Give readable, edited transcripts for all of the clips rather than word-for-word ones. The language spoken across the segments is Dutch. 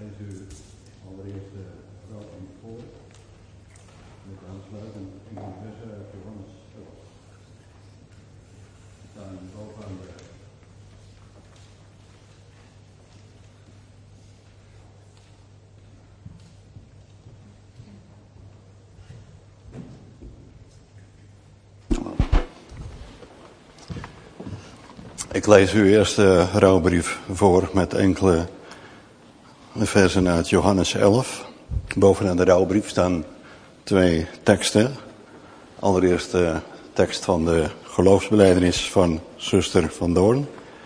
lees u allereerst de rouwbrief voor, met aansluitend enkele versen uit Johannes 11. We staan bovenaan de Ik lees u eerst de rouwbrief voor met enkele versen uit Johannes 11. Bovenaan de rouwbrief staan 2 teksten. Allereerst de tekst van de geloofsbelijdenis van zuster Van Doorn.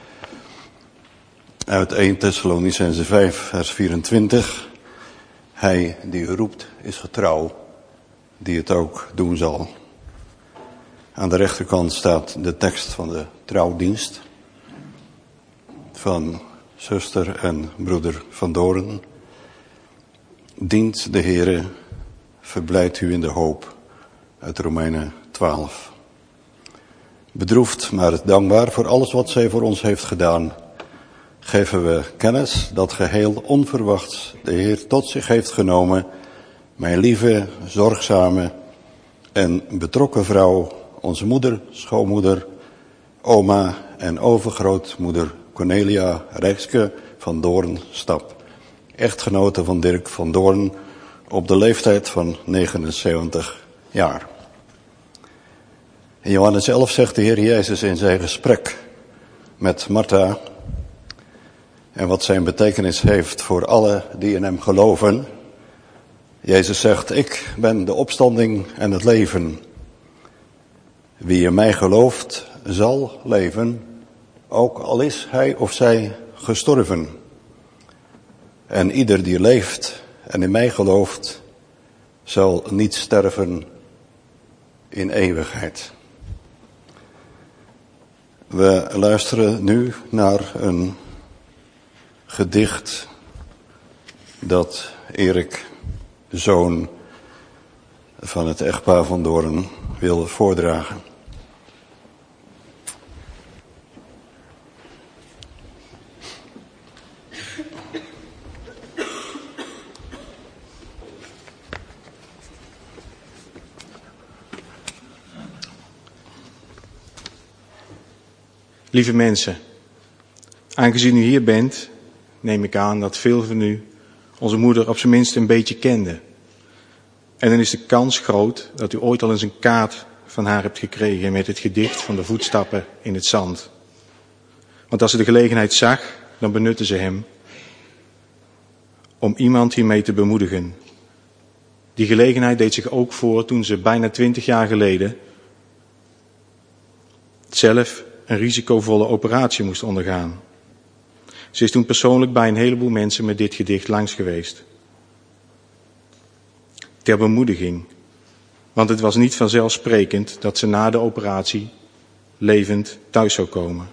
Uit 1 Thessalonicenzen 5 vers 24. Hij die u roept is getrouw, die het ook doen zal. Aan de rechterkant staat de tekst van de trouwdienst van zuster en broeder Van Doorn. Dient de Heere, verblijdt u in de hoop, uit Romeinen 12. Bedroefd, maar dankbaar voor alles wat zij voor ons heeft gedaan, geven we kennis dat geheel onverwachts de Heer tot zich heeft genomen, mijn lieve, zorgzame en betrokken vrouw, onze moeder, schoonmoeder, oma en overgrootmoeder Cornelia Rijkske van Doorn-Stap, echtgenote van Dirk van Doorn, op de leeftijd van 79 jaar. In Johannes 11 zegt de Heer Jezus in zijn gesprek met Martha, en wat zijn betekenis heeft voor alle die in hem geloven. Jezus zegt, ik ben de opstanding en het leven. Wie in mij gelooft, zal leven, ook al is hij of zij gestorven. En ieder die leeft en in mij gelooft, zal niet sterven in eeuwigheid. We luisteren nu naar een gedicht dat Erik, de zoon van het echtpaar Van Doorn, wil voordragen. Lieve mensen, aangezien u hier bent, neem ik aan dat veel van u onze moeder op zijn minst een beetje kenden. En dan is de kans groot dat u ooit al eens een kaart van haar hebt gekregen met het gedicht van de voetstappen in het zand. Want als ze de gelegenheid zag, dan benutte ze hem om iemand hiermee te bemoedigen. Die gelegenheid deed zich ook voor toen ze bijna 20 jaar geleden zelf een risicovolle operatie moest ondergaan. Ze is toen persoonlijk bij een heleboel mensen met dit gedicht langs geweest. Ter bemoediging, want het was niet vanzelfsprekend dat ze na de operatie levend thuis zou komen.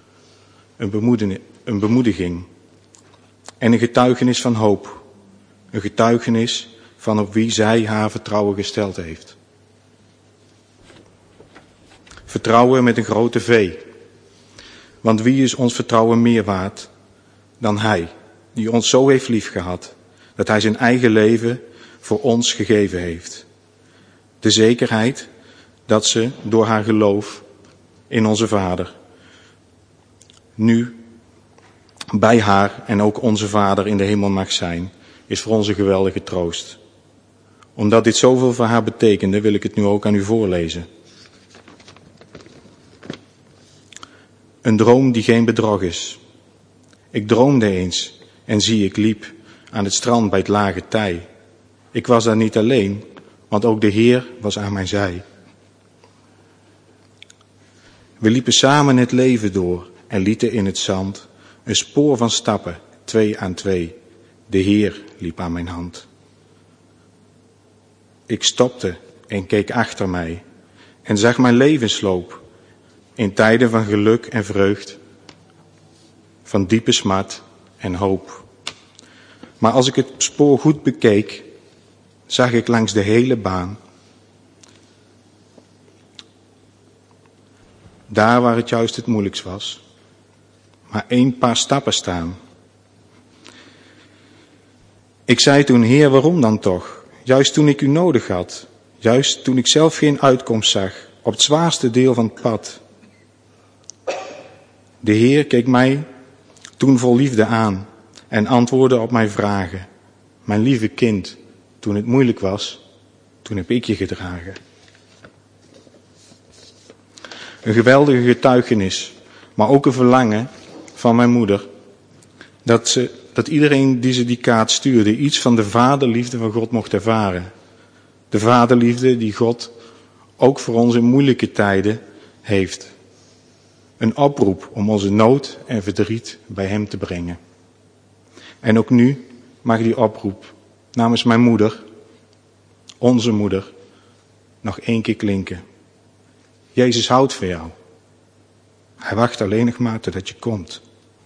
Een bemoediging en een getuigenis van hoop. Een getuigenis van op wie zij haar vertrouwen gesteld heeft. Vertrouwen met een grote V. Want wie is ons vertrouwen meer waard dan Hij, die ons zo heeft liefgehad, dat Hij zijn eigen leven voor ons gegeven heeft. De zekerheid dat ze door haar geloof in onze Vader nu bij haar en ook onze Vader in de hemel mag zijn, is voor ons een geweldige troost. Omdat dit zoveel voor haar betekende, wil ik het nu ook aan u voorlezen. Een droom die geen bedrog is. Ik droomde eens en zie, ik liep aan het strand bij het lage tij. Ik was daar niet alleen, want ook de Heer was aan mijn zij. We liepen samen het leven door en lieten in het zand een spoor van stappen, 2 aan 2. De Heer liep aan mijn hand. Ik stopte en keek achter mij en zag mijn levensloop in tijden van geluk en vreugd, van diepe smart en hoop. Maar als ik het spoor goed bekeek, zag ik langs de hele baan, daar waar het juist het moeilijkst was, maar 1 paar stappen staan. Ik zei toen, Heer, waarom dan toch? Juist toen ik u nodig had. Juist toen ik zelf geen uitkomst zag. Op het zwaarste deel van het pad. De Heer keek mij toen vol liefde aan en antwoordde op mijn vragen. Mijn lieve kind, toen het moeilijk was, toen heb ik je gedragen. Een geweldige getuigenis, maar ook een verlangen van mijn moeder. Dat iedereen die ze die kaart stuurde iets van de vaderliefde van God mocht ervaren. De vaderliefde die God ook voor ons in moeilijke tijden heeft. Een oproep om onze nood en verdriet bij hem te brengen. En ook nu mag die oproep namens mijn moeder, onze moeder, nog 1 keer klinken. Jezus houdt van jou. Hij wacht alleen nog maar totdat je komt.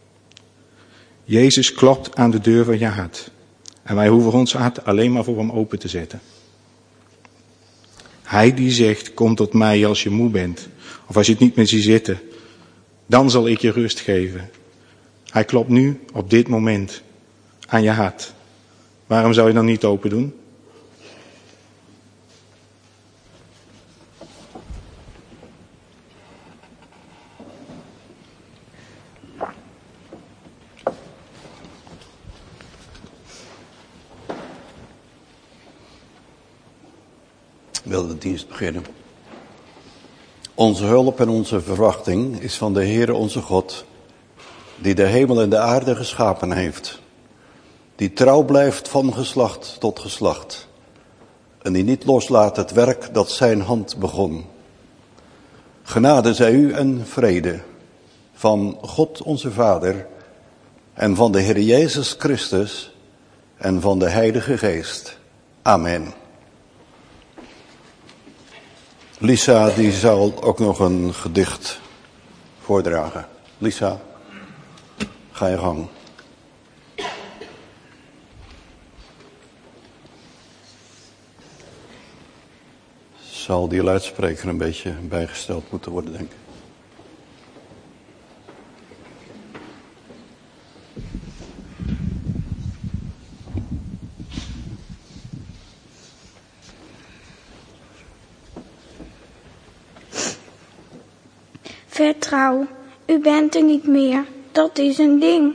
Jezus klopt aan de deur van je hart. En wij hoeven ons hart alleen maar voor hem open te zetten. Hij die zegt, kom tot mij als je moe bent. Of als je het niet meer ziet zitten. Dan zal ik je rust geven. Hij klopt nu, op dit moment, aan je hart. Waarom zou je dan niet open doen? Ik wil de dienst beginnen. Onze hulp en onze verwachting is van de Heere onze God, die de hemel en de aarde geschapen heeft, die trouw blijft van geslacht tot geslacht en die niet loslaat het werk dat zijn hand begon. Genade zij u en vrede van God onze Vader en van de Heer Jezus Christus en van de Heilige Geest. Amen. Lisa die zal ook nog een gedicht voordragen. Lisa, ga je gang. Zal die luidspreker een beetje bijgesteld moeten worden, denk ik. Vertrouw, u bent er niet meer, dat is een ding.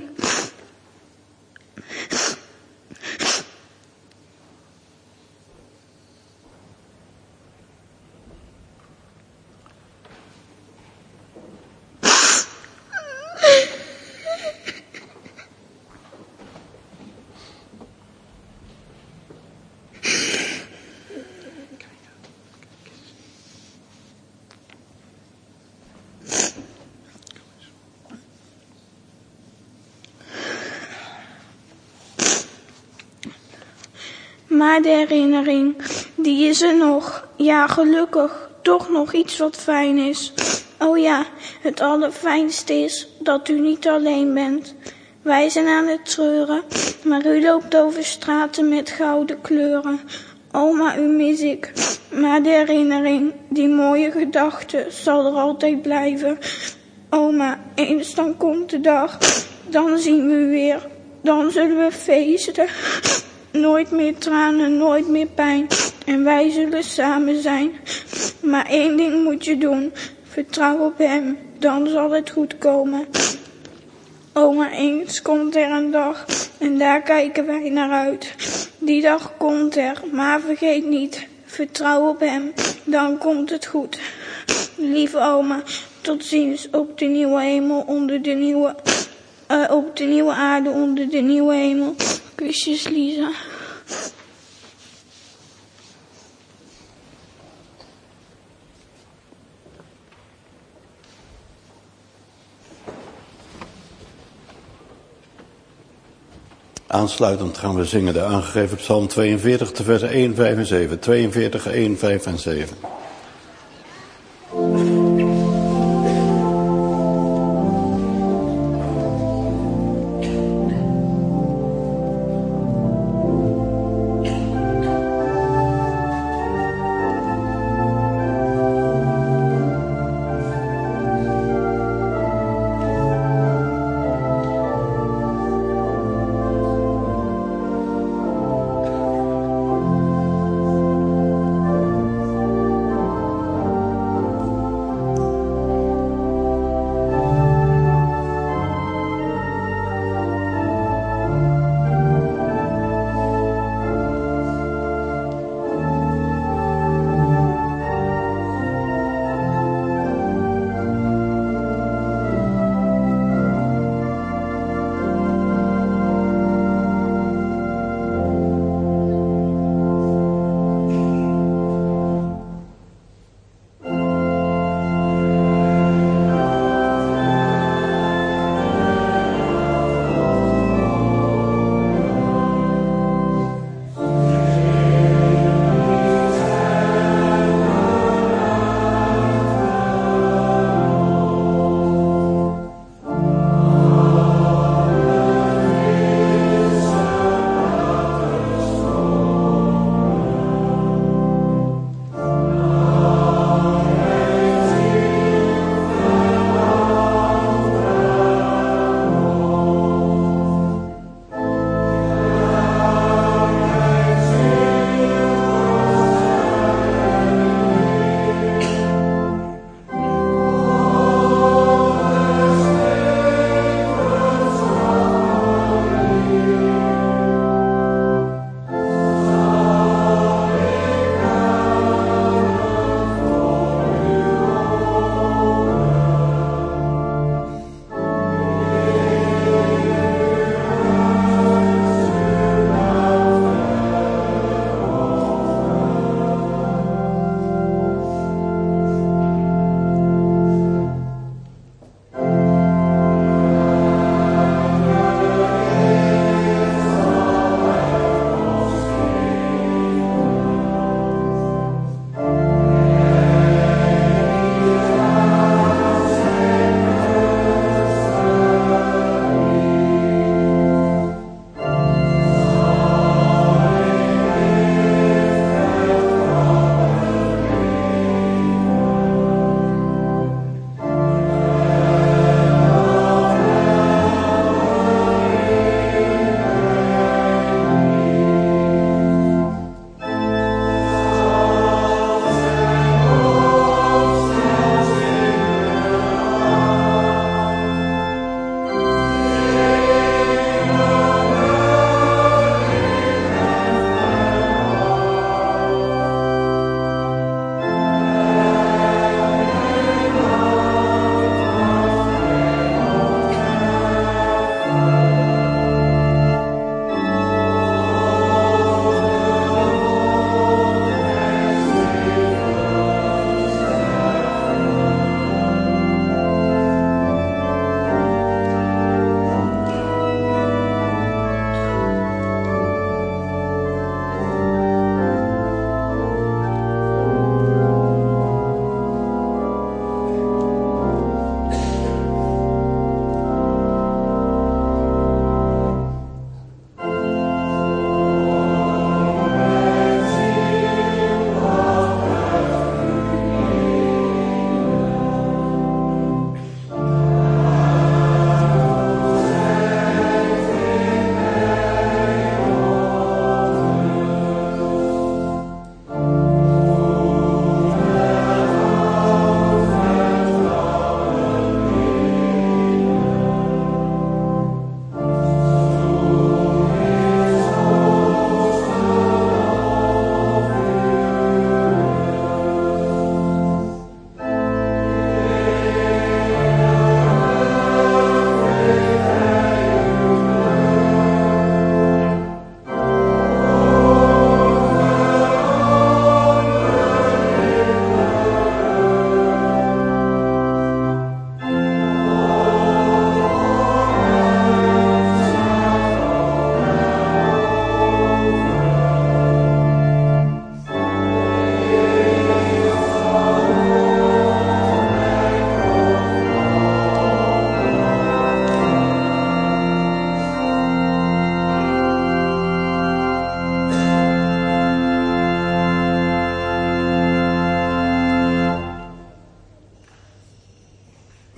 Maar de herinnering, die is er nog. Ja, gelukkig, toch nog iets wat fijn is. Oh ja, het allerfijnste is dat u niet alleen bent. Wij zijn aan het treuren, maar u loopt over straten met gouden kleuren. Oma, u mis ik. Maar de herinnering, die mooie gedachte, zal er altijd blijven. Oma, eens dan komt de dag, dan zien we u weer. Dan zullen we feesten. Nooit meer tranen, nooit meer pijn. En wij zullen samen zijn. Maar 1 ding moet je doen. Vertrouw op hem, dan zal het goed komen. Oma, eens komt er een dag. En daar kijken wij naar uit. Die dag komt er, maar vergeet niet. Vertrouw op hem, dan komt het goed. Lieve oma, tot ziens op de nieuwe hemel onder de nieuwe... op de nieuwe aarde onder de nieuwe hemel. Kusjes, Lisa. Aansluitend gaan we zingen de aangegeven psalm 42, de versen 1, 5 en 7. 42, 1, 5 en 7.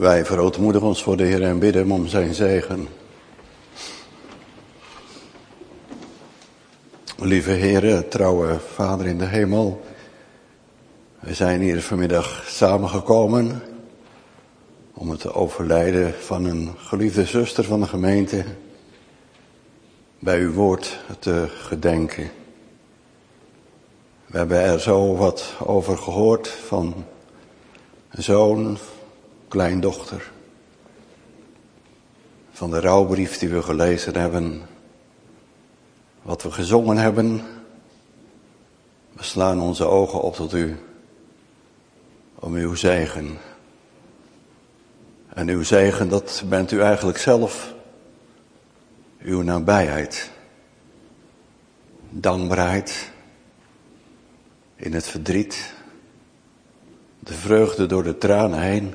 Wij verootmoedigen ons voor de Heer en bidden hem om zijn zegen. Lieve Heer, trouwe Vader in de hemel. We zijn hier vanmiddag samengekomen om het overlijden van een geliefde zuster van de gemeente bij uw woord te gedenken. We hebben er zo wat over gehoord van een zoon, kleindochter. Van de rouwbrief die we gelezen hebben. Wat we gezongen hebben. We slaan onze ogen op tot u. Om uw zegen. En uw zegen, dat bent u eigenlijk zelf. Uw nabijheid. Dankbaarheid. In het verdriet. De vreugde door de tranen heen.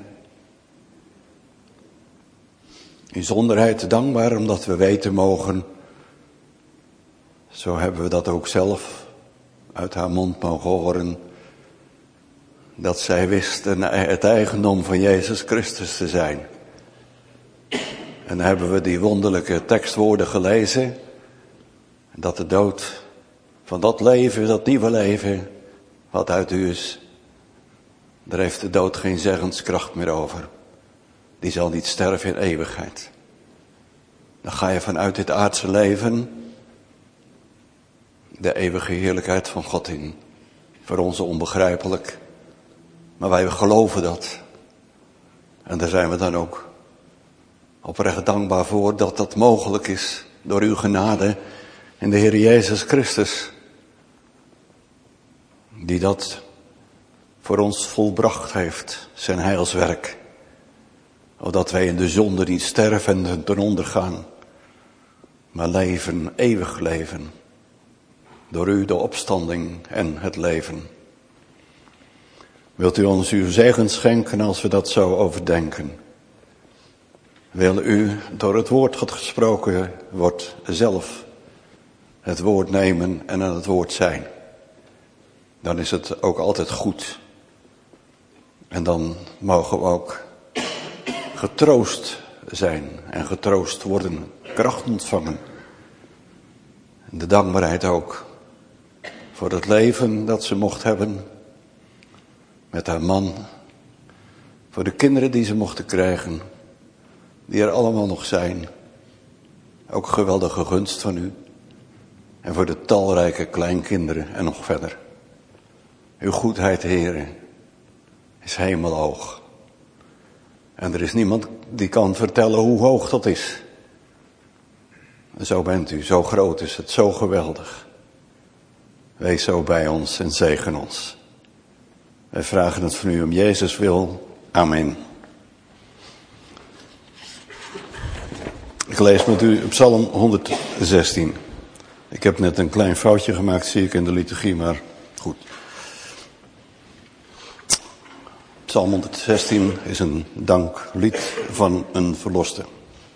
In zonderheid dankbaar omdat we weten mogen. Zo hebben we dat ook zelf uit haar mond mogen horen. Dat zij wist het eigendom van Jezus Christus te zijn. En dan hebben we die wonderlijke tekstwoorden gelezen. Dat de dood van dat leven, dat nieuwe leven, wat uit u is. Daar heeft de dood geen zeggenskracht meer over. Die zal niet sterven in eeuwigheid. Dan ga je vanuit dit aardse leven de eeuwige heerlijkheid van God in. Voor ons onbegrijpelijk. Maar wij geloven dat. En daar zijn we dan ook oprecht dankbaar voor dat dat mogelijk is. Door uw genade in de Heer Jezus Christus. Die dat voor ons volbracht heeft, zijn heilswerk. Opdat wij in de zonde niet sterven en ten onder gaan. Maar leven, eeuwig leven. Door u de opstanding en het leven. Wilt u ons uw zegen schenken als we dat zo overdenken? Wil u door het woord dat gesproken wordt zelf het woord nemen en aan het woord zijn? Dan is het ook altijd goed. En dan mogen we ook getroost zijn en getroost worden, kracht ontvangen. En de dankbaarheid ook voor het leven dat ze mocht hebben met haar man. Voor de kinderen die ze mochten krijgen, die er allemaal nog zijn. Ook geweldige gunst van u. En voor de talrijke kleinkinderen en nog verder. Uw goedheid, Heere, is hemelhoog. En er is niemand die kan vertellen hoe hoog dat is. Zo bent u, zo groot is het, zo geweldig. Wees zo bij ons en zegen ons. Wij vragen het van u om Jezus wil. Amen. Ik lees met u Psalm 116. Ik heb net een klein foutje gemaakt, zie ik in de liturgie, maar goed. Psalm 116 is een danklied van een verloste.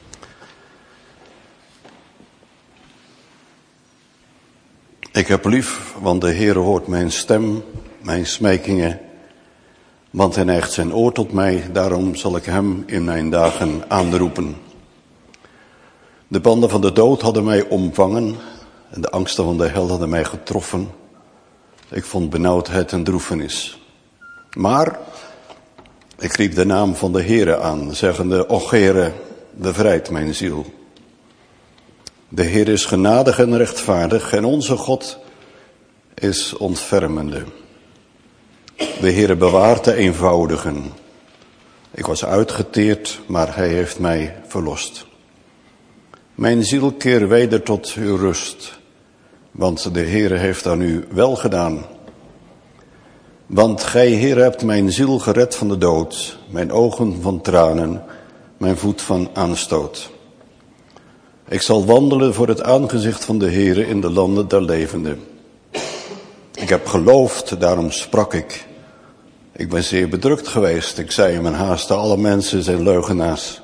Ik heb lief, want de Heere hoort mijn stem, mijn smekingen. Want hij neigt zijn oor tot mij, daarom zal ik hem in mijn dagen aanroepen. De banden van de dood hadden mij omvangen en de angsten van de hel hadden mij getroffen. Ik vond benauwdheid en droefenis. Maar ik riep de naam van de Heere aan, zeggende, Och Heere, bevrijd mijn ziel. De Heer is genadig en rechtvaardig en onze God is ontfermende. De Heere bewaart de eenvoudigen. Ik was uitgeteerd, maar hij heeft mij verlost. Mijn ziel keer weder tot uw rust, want de Heere heeft aan u wel gedaan. Want gij, Heere, hebt mijn ziel gered van de dood, mijn ogen van tranen, mijn voet van aanstoot. Ik zal wandelen voor het aangezicht van de Heere in de landen der levenden. Ik heb geloofd, daarom sprak ik. Ik ben zeer bedrukt geweest. Ik zei in mijn haast, alle mensen zijn leugenaars.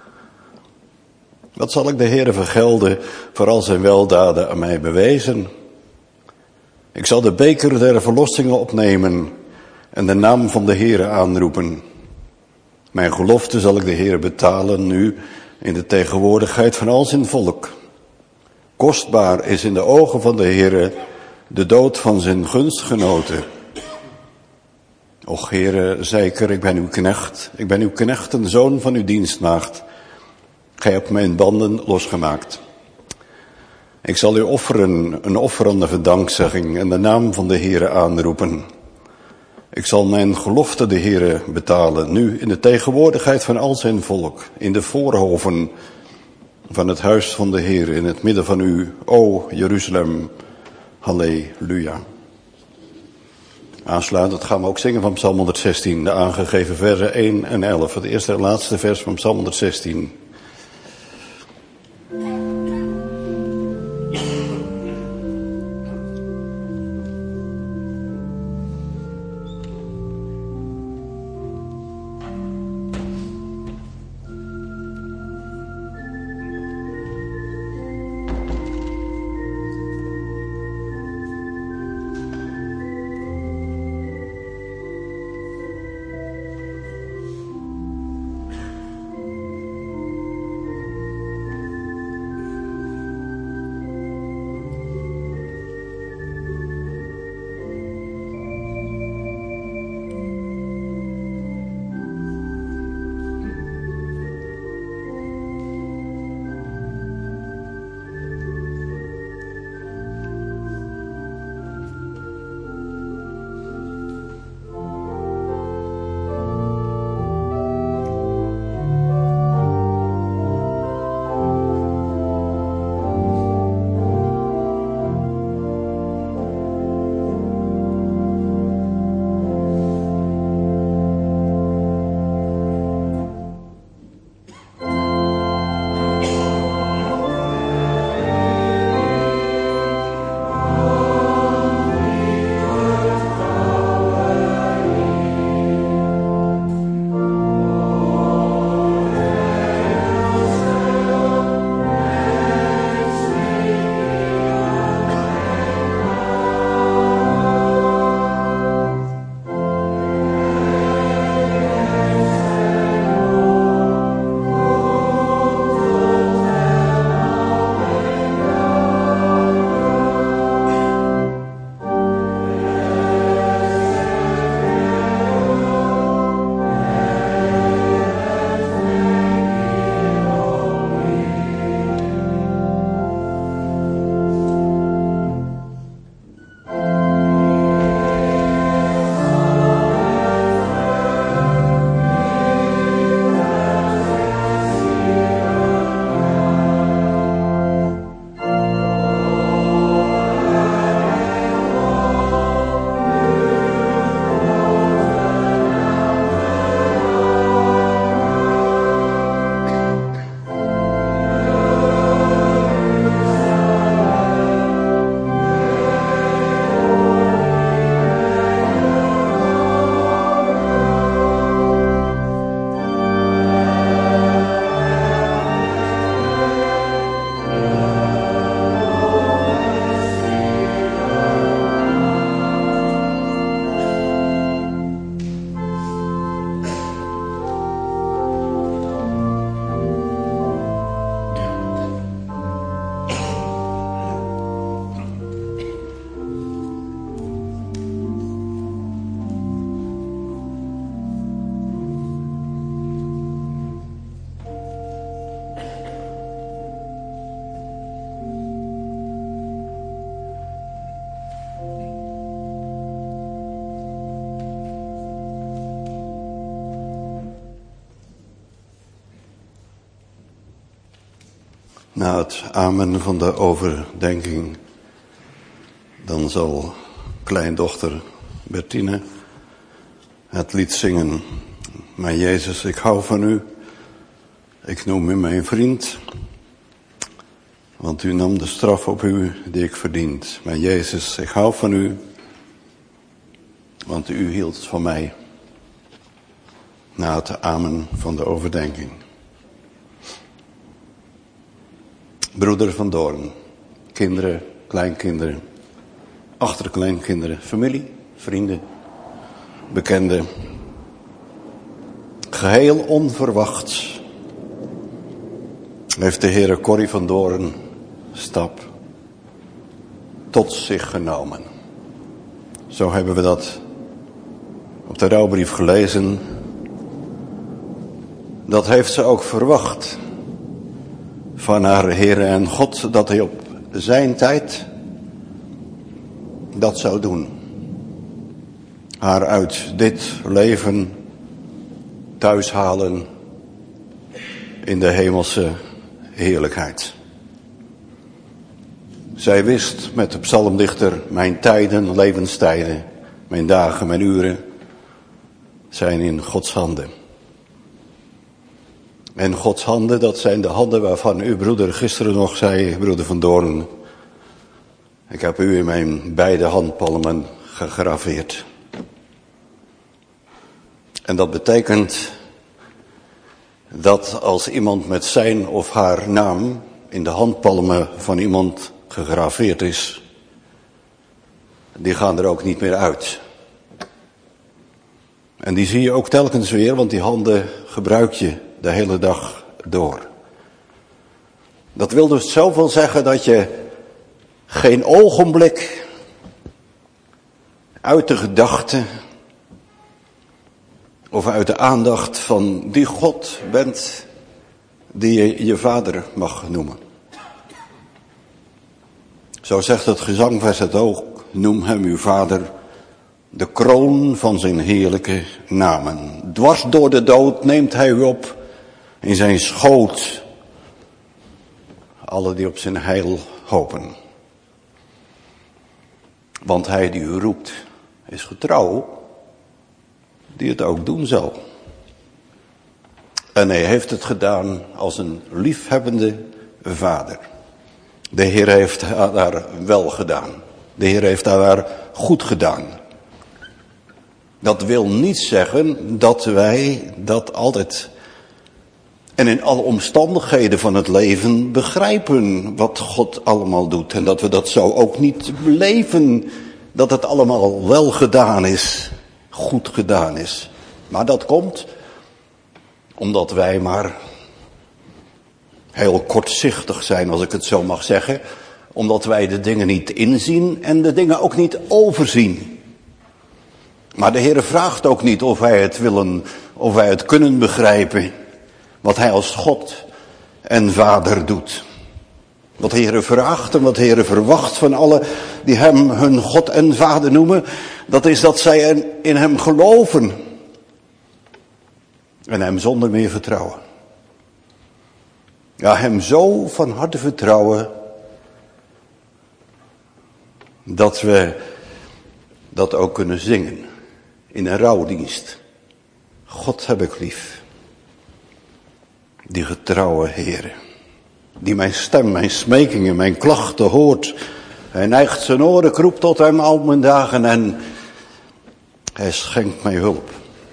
Wat zal ik de Heere vergelden voor al zijn weldaden aan mij bewezen? Ik zal de beker der verlossingen opnemen en de naam van de Heere aanroepen. Mijn gelofte zal ik de Heere betalen nu in de tegenwoordigheid van al zijn volk. Kostbaar is in de ogen van de Heere de dood van zijn gunstgenoten. Och Heere, zeker, ik ben uw knecht, een zoon van uw dienstmaagd. Gij hebt mijn banden losgemaakt. Ik zal u offeren, een offerande dankzegging en de naam van de Heere aanroepen. Ik zal mijn gelofte de Heere betalen, nu in de tegenwoordigheid van al zijn volk, in de voorhoven van het huis van de Heere, in het midden van u, o Jeruzalem. Halleluja. Aansluitend gaan we ook zingen van Psalm 116, de aangegeven versen 1 en 11. Het eerste en laatste vers van Psalm 116. Na het amen van de overdenking, dan zal kleindochter Bertine het lied zingen. Mijn Jezus, ik hou van u, ik noem u mijn vriend, want u nam de straf op u die ik verdient. Mijn Jezus, ik hou van u, want u hield van mij. Na het amen van de overdenking. Broeder van Doorn, kinderen, kleinkinderen, achterkleinkinderen, familie, vrienden, bekenden. geheel onverwachts heeft de Heere Corrie van Doorn stap tot zich genomen. Zo hebben we dat op de rouwbrief gelezen. Dat heeft ze ook verwacht van haar Heere en God, dat hij op zijn tijd dat zou doen. Haar uit dit leven thuis halen in de hemelse heerlijkheid. Zij wist met de psalmdichter: mijn tijden, levenstijden, mijn dagen, mijn uren zijn in Gods handen. En Gods handen, dat zijn de handen waarvan uw broeder gisteren nog zei, broeder Van Doorn: ik heb u in mijn beide handpalmen gegraveerd. En dat betekent dat als iemand met zijn of haar naam in de handpalmen van iemand gegraveerd is, die gaan er ook niet meer uit. En die zie je ook telkens weer, want die handen gebruik je de hele dag door. Dat wil dus zoveel zeggen dat je geen ogenblik uit de gedachte of uit de aandacht van die God bent die je je vader mag noemen. Zo zegt het gezangvers het ook: noem hem uw vader, de kroon van zijn heerlijke namen. Dwars door de dood neemt hij u op in zijn schoot, alle die op zijn heil hopen. Want hij die u roept is getrouw, die het ook doen zal. En hij heeft het gedaan als een liefhebbende vader. De Heer heeft haar wel gedaan. De Heer heeft haar goed gedaan. Dat wil niet zeggen dat wij dat altijd en in alle omstandigheden van het leven begrijpen wat God allemaal doet. En dat we dat zo ook niet beleven, dat het allemaal wel gedaan is, goed gedaan is. Maar dat komt omdat wij maar heel kortzichtig zijn, als ik het zo mag zeggen. Omdat wij de dingen niet inzien en de dingen ook niet overzien. Maar de Heer vraagt ook niet of wij het willen, of wij het kunnen begrijpen. Wat hij als God en Vader doet. Wat de Heer vraagt en wat de Heer verwacht van allen die hem hun God en Vader noemen. Dat is dat zij in hem geloven. En hem zonder meer vertrouwen. Ja, hem zo van harte vertrouwen. Dat we dat ook kunnen zingen. In een rouwdienst. God heb ik lief. Die getrouwe Heere. Die mijn stem, mijn smekingen, mijn klachten hoort. Hij neigt zijn oren, ik roep tot hem al mijn dagen en hij schenkt mij hulp.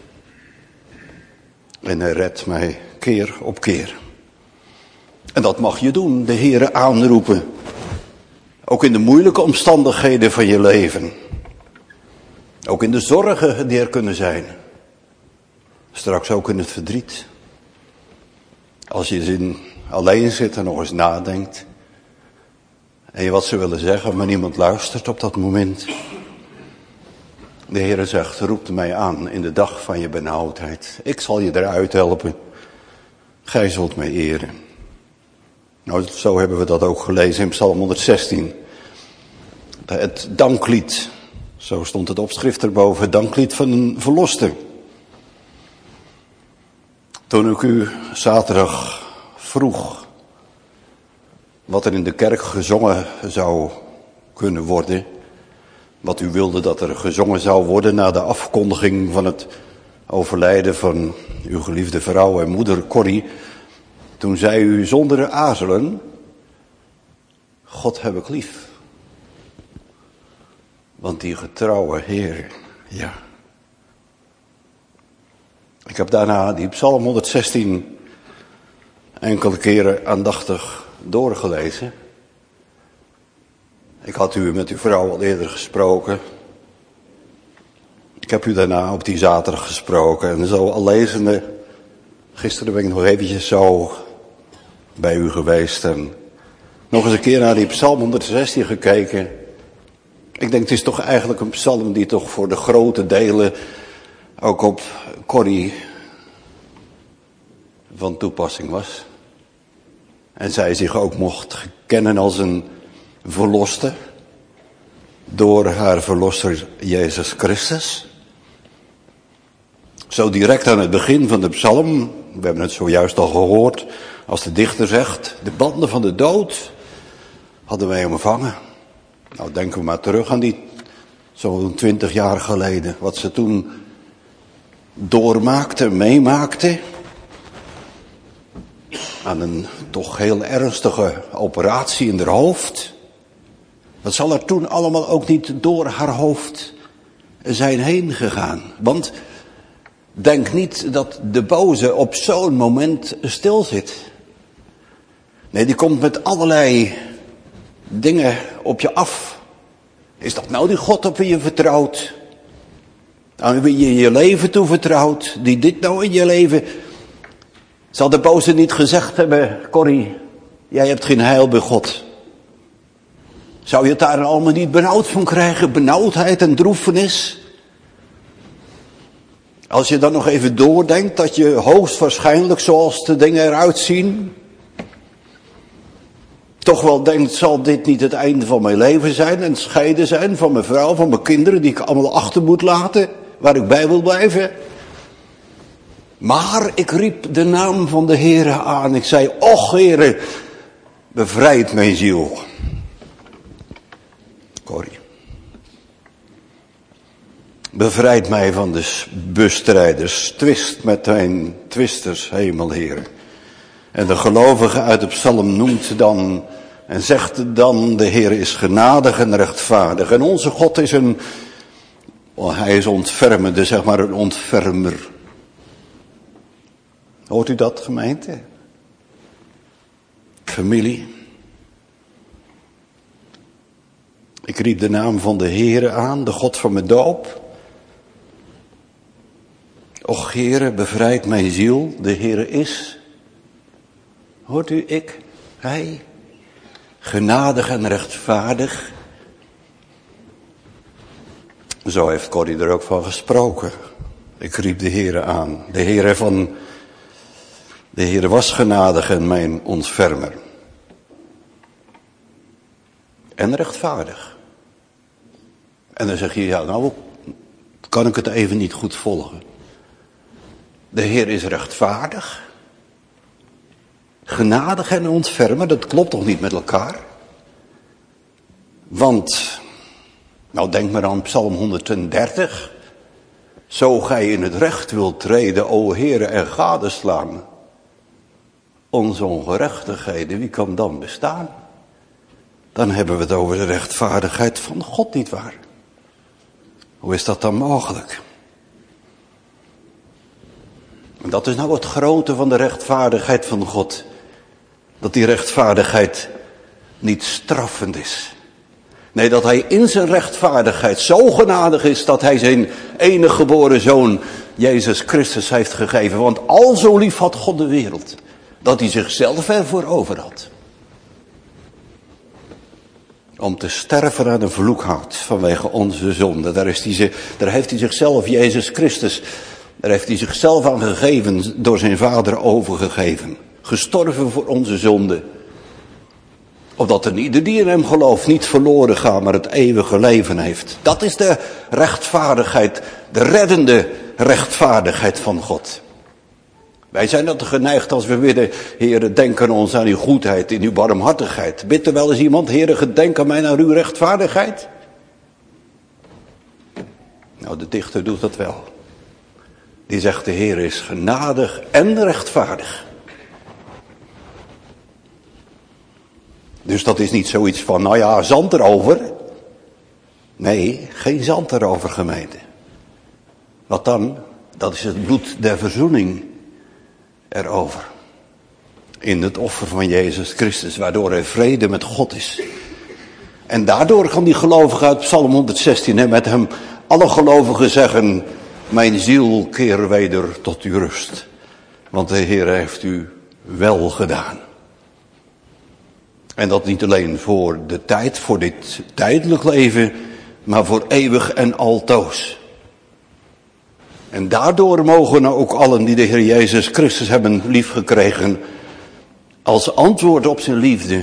En hij redt mij keer op keer. En dat mag je doen, de Heere aanroepen. Ook in de moeilijke omstandigheden van je leven. Ook in de zorgen die er kunnen zijn. Straks ook in het verdriet. Als je alleen zit en nog eens nadenkt. En je wat ze willen zeggen, maar niemand luistert op dat moment. De Heere zegt, roep mij aan in de dag van je benauwdheid. Ik zal je eruit helpen. Gij zult mij eren. Nou, zo hebben we dat ook gelezen in Psalm 116. Het danklied. Zo stond het opschrift erboven. Het danklied van een verloste. Toen ik u zaterdag vroeg wat er in de kerk gezongen zou kunnen worden. Wat u wilde dat er gezongen zou worden na de afkondiging van het overlijden van uw geliefde vrouw en moeder Corrie. Toen zei u zonder aarzelen, God heb ik lief. Want die getrouwe Heer, ja. Ik heb daarna die Psalm 116 enkele keren aandachtig doorgelezen. Ik had u met uw vrouw al eerder gesproken. Ik heb u daarna op die zaterdag gesproken. En zo al lezende Gisteren ben ik nog eventjes zo bij u geweest en nog eens een keer naar die psalm 116 gekeken. Ik denk het is toch eigenlijk een psalm die toch voor de grote delen ook op Corrie van toepassing was. En zij zich ook mocht kennen als een verloster door haar verlosser Jezus Christus. Zo direct aan het begin van de psalm, we hebben het zojuist al gehoord, als de dichter zegt, de banden van de dood hadden wij omvangen. Nou, denken we maar terug aan die zo'n 20 jaar geleden, wat ze toen doormaakte, meemaakte. Aan een toch heel ernstige operatie in haar hoofd. Wat zal er toen allemaal ook niet door haar hoofd zijn heen gegaan? Want denk niet dat de boze op zo'n moment stil zit. Nee, die komt met allerlei dingen op je af. Is dat nou die God op wie je vertrouwt? Aan wie je je leven toevertrouwt? Die dit nou in je leven... Zal de boze niet gezegd hebben, Corrie, jij hebt geen heil bij God. Zou je het daar allemaal niet benauwd van krijgen? Benauwdheid en droefenis? Als je dan nog even doordenkt dat je hoogstwaarschijnlijk, zoals de dingen eruit zien, toch wel denkt, zal dit niet het einde van mijn leven zijn en scheiden zijn van mijn vrouw, van mijn kinderen die ik allemaal achter moet laten, waar ik bij wil blijven. Maar ik riep de naam van de Heere aan. Ik zei, och Heere, bevrijd mijn ziel. Corrie. Bevrijd mij van de bestrijders. Twist met mijn twisters, hemel Heere. En de gelovige uit de psalm noemt dan en zegt dan, de Heere is genadig en rechtvaardig. En onze God is hij is ontfermende, zeg maar een ontfermer. Hoort u dat, gemeente? Familie. Ik riep de naam van de Heere aan, de God van mijn doop. Och Heere, bevrijd mijn ziel, de Heere is. Hoort u, hij, genadig en rechtvaardig. Zo heeft Corrie er ook van gesproken. Ik riep de Heere aan, de Heere was genadig en mijn ontfermer. En rechtvaardig. En dan zeg je, ja nou, kan ik het even niet goed volgen. De Heer is rechtvaardig. Genadig en ontfermer, dat klopt toch niet met elkaar? Want, nou denk maar aan Psalm 130. Zo gij in het recht wilt treden, o Heere, en gadeslaan onze ongerechtigheden, wie kan dan bestaan? Dan hebben we het over de rechtvaardigheid van God, nietwaar? Hoe is dat dan mogelijk? En dat is nou het grote van de rechtvaardigheid van God. Dat die rechtvaardigheid niet straffend is. Nee, dat hij in zijn rechtvaardigheid zo genadig is dat hij zijn enige geboren zoon, Jezus Christus, heeft gegeven. Want al zo lief had God de wereld, dat hij zichzelf ervoor over had. Om te sterven aan een vloekhout vanwege onze zonde. Daar heeft hij zichzelf, Jezus Christus, daar heeft hij zichzelf aan gegeven, door zijn Vader overgegeven. Gestorven voor onze zonde. Opdat er ieder die in hem gelooft niet verloren gaat, maar het eeuwige leven heeft. Dat is de rechtvaardigheid, de reddende rechtvaardigheid van God. Wij zijn dat geneigd als we bidden, Heere, denk aan ons, aan uw goedheid, in uw barmhartigheid. Bidt er wel eens iemand, Heere, gedenk aan mij naar uw rechtvaardigheid? Nou, de dichter doet dat wel. Die zegt, de Heere is genadig en rechtvaardig. Dus dat is niet zoiets van, nou ja, zand erover. Nee, geen zand erover, gemeente. Wat dan? Dat is het bloed der verzoening erover. In het offer van Jezus Christus, waardoor er vrede met God is. En daardoor kan die gelovige uit Psalm 116 met hem alle gelovigen zeggen, mijn ziel keer weder tot uw rust. Want de Heer heeft u wel gedaan. En dat niet alleen voor de tijd, voor dit tijdelijk leven, maar voor eeuwig en altoos. En daardoor mogen ook allen die de Heer Jezus Christus hebben liefgekregen, als antwoord op zijn liefde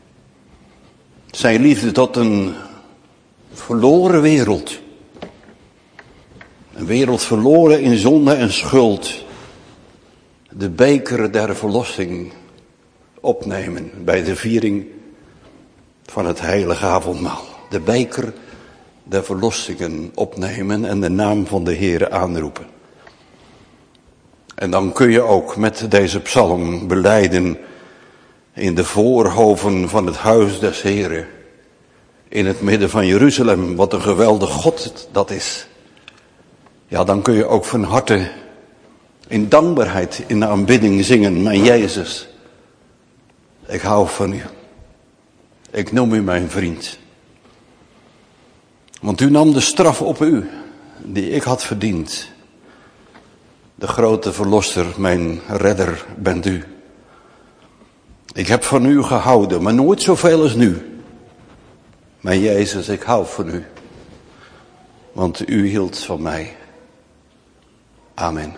tot een verloren wereld. Een wereld verloren in zonde en schuld. De beker der verlossing opnemen bij de viering van het heilige avondmaal. De beker der verlossingen opnemen en de naam van de Heere aanroepen. En dan kun je ook met deze psalm belijden in de voorhoven van het huis des Heeren, in het midden van Jeruzalem, wat een geweldig God dat is. Ja, dan kun je ook van harte in dankbaarheid, in de aanbidding zingen, mijn Jezus, ik hou van u. Ik noem u mijn vriend. Want u nam de straf op u, die ik had verdiend. De grote verlosser, mijn redder bent u. Ik heb van u gehouden, maar nooit zoveel als nu. Mijn Jezus, ik hou van u. Want u hield van mij. Amen.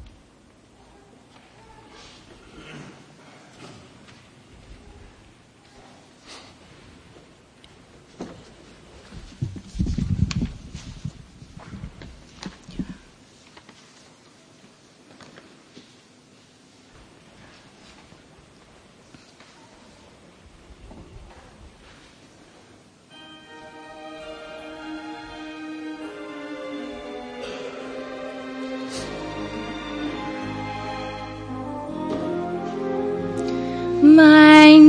Mijn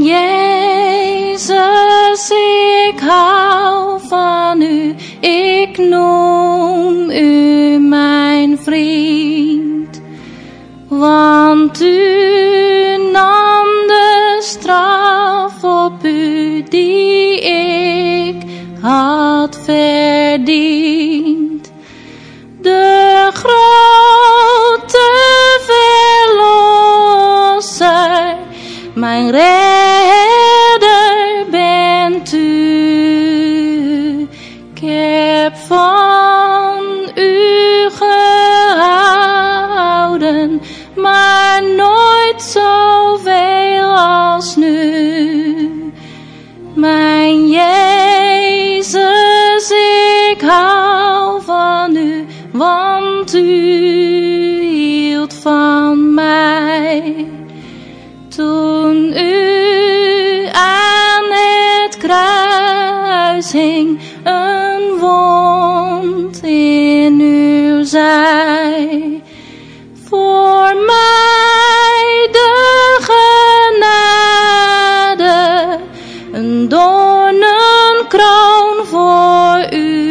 Jezus, ik hou van u, ik noem u mijn vriend. Want u nam de straf op u die ik had verdiend. De grote verlosser, mijn redder bent u. Ik heb van u gehouden, maar nooit zoveel als nu. Mijn Jezus, ik hou van u, want u hield van mij. Toen u aan het kruis hing, een wond in uw zij. Voor mij de genade, een doornenkroon voor u.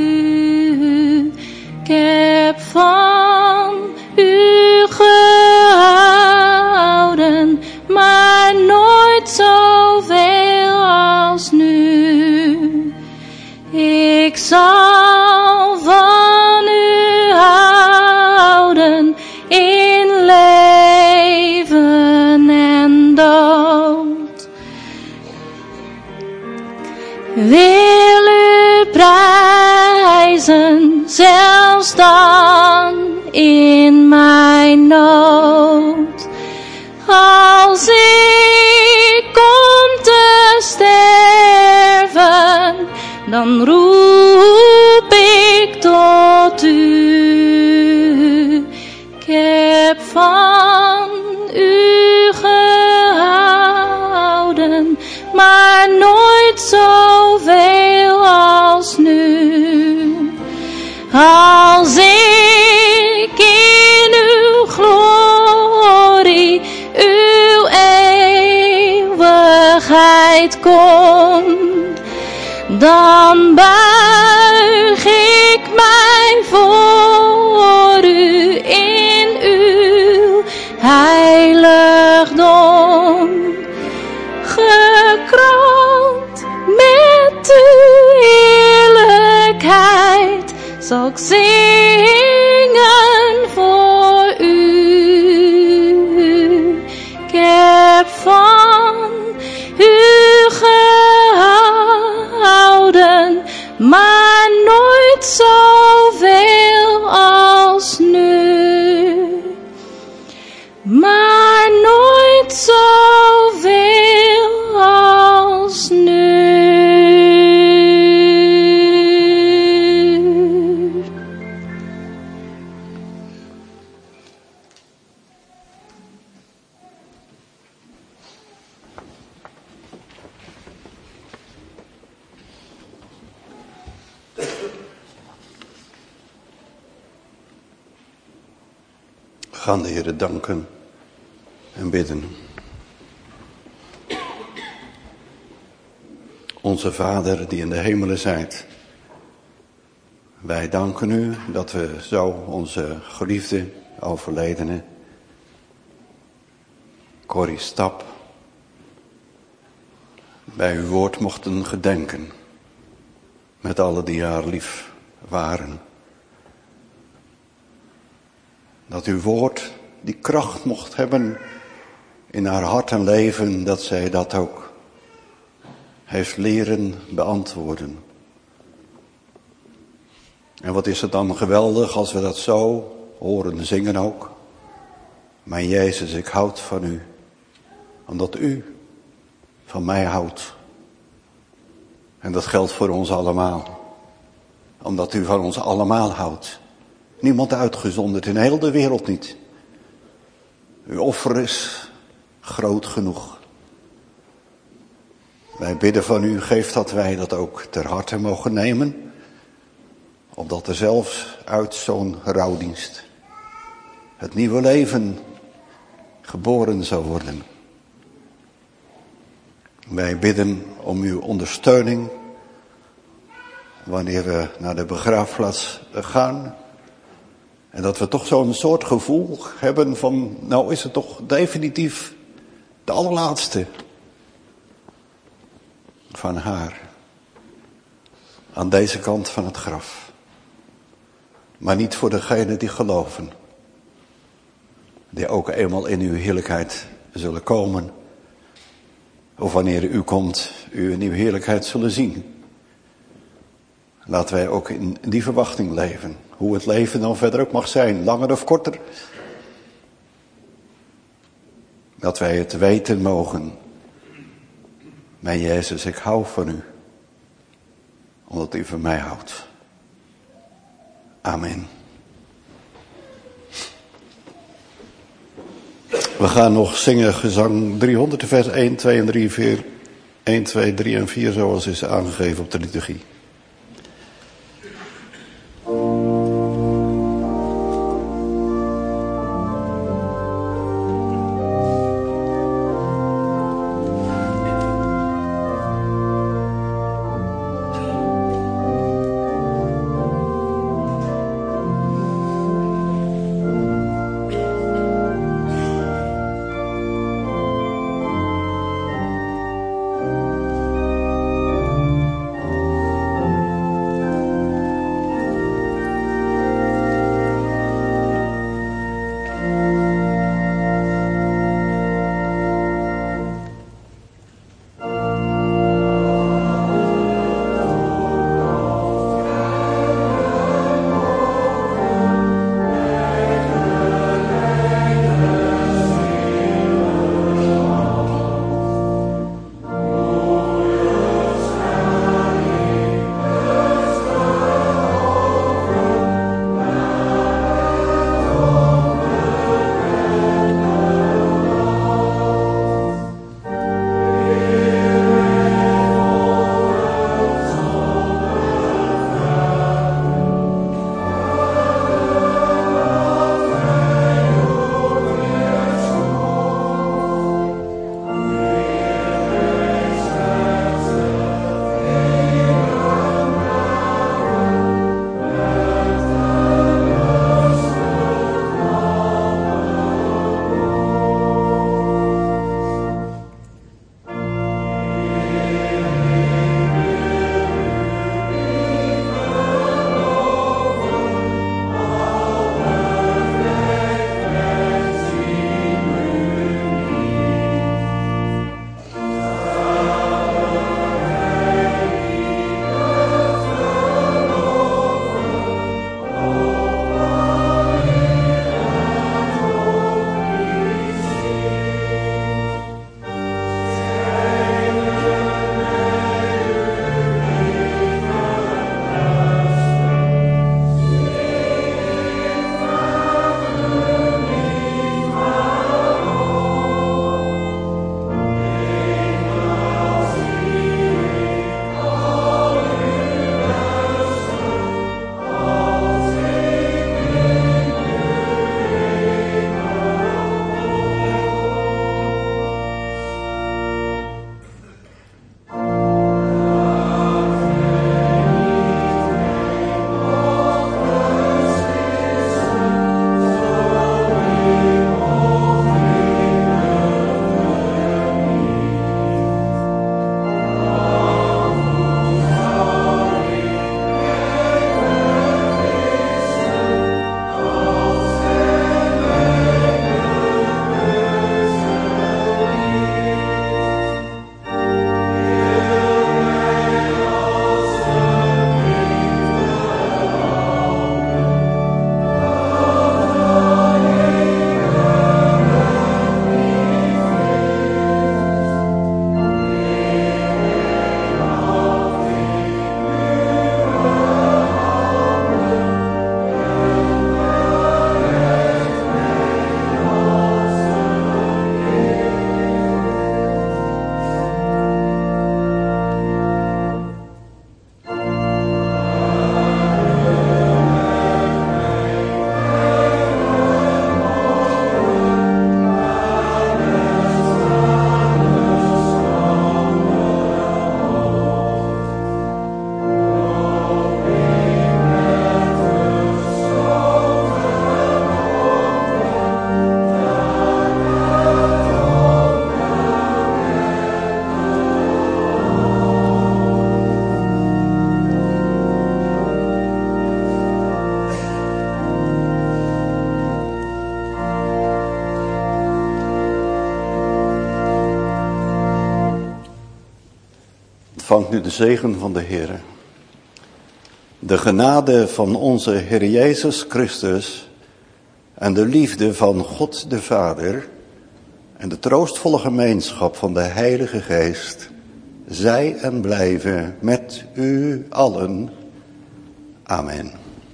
Ik heb van u gehouden, maar nooit zoveel als nu. Ik zal van u houden in leven en dood. Wil u prijzen, zelfs dan in mijn nood. Als ik kom te sterven, dan roep ik tot u. Ik heb van u gehouden, maar nooit zoveel als nu. Als ik in uw glorie, uw eeuwigheid kom, dan buig ik mij voor u in uw heiligdom. Gekroond met uw heerlijkheid zal ik zingen voor u. maar nooit zoveel als nu. Maar nooit zoveel als nu. We gaan de Heere danken en bidden. Onze Vader die in de hemelen zijt. Wij danken u dat we zo onze geliefde overledene Corrie Stap bij uw woord mochten gedenken. Met alle die haar lief waren. Dat uw woord die kracht mocht hebben in haar hart en leven, dat zij dat ook heeft leren beantwoorden. En wat is het dan geweldig als we dat zo horen zingen ook. Mijn Jezus, ik houd van u, omdat u van mij houdt. En dat geldt voor ons allemaal, omdat u van ons allemaal houdt. Niemand uitgezonderd, in heel de wereld niet. Uw offer is groot genoeg. Wij bidden van u, geef dat wij dat ook ter harte mogen nemen. Opdat er zelfs uit zo'n rouwdienst het nieuwe leven geboren zou worden. Wij bidden om uw ondersteuning wanneer we naar de begraafplaats gaan. En dat we toch zo'n soort gevoel hebben van, nou is het toch definitief de allerlaatste van haar. Aan deze kant van het graf. Maar niet voor degenen die geloven. Die ook eenmaal in uw heerlijkheid zullen komen. Of wanneer u komt, u in uw heerlijkheid zullen zien. Laten wij ook in die verwachting leven. Hoe het leven dan verder ook mag zijn, langer of korter. Dat wij het weten mogen. Mijn Jezus, ik hou van u. Omdat u van mij houdt. Amen. We gaan nog zingen gezang 300, vers 1, 2 en 3, 4. 1, 2, 3 en 4 zoals is aangegeven op de liturgie. Ontvangt nu de zegen van de Heer. De genade van onze Heer Jezus Christus en de liefde van God de Vader en de troostvolle gemeenschap van de Heilige Geest zij en blijven met u allen. Amen.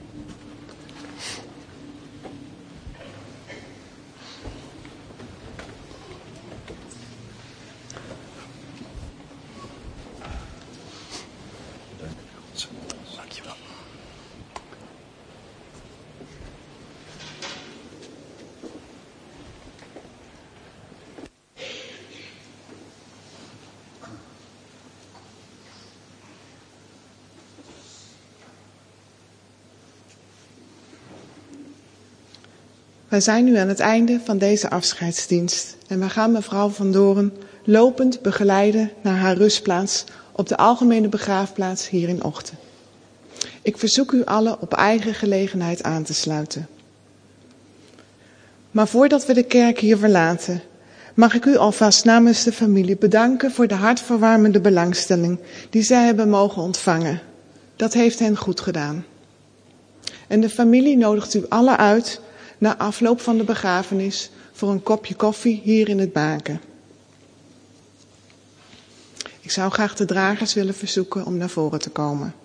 Wij zijn nu aan het einde van deze afscheidsdienst en we gaan mevrouw Van Doren lopend begeleiden naar haar rustplaats op de algemene begraafplaats hier in Ochten. Ik verzoek u allen op eigen gelegenheid aan te sluiten. Maar voordat we de kerk hier verlaten, mag ik u alvast namens de familie bedanken voor de hartverwarmende belangstelling die zij hebben mogen ontvangen. Dat heeft hen goed gedaan. En de familie nodigt u allen uit na afloop van de begrafenis voor een kopje koffie hier in het Baken. Ik zou graag de dragers willen verzoeken om naar voren te komen.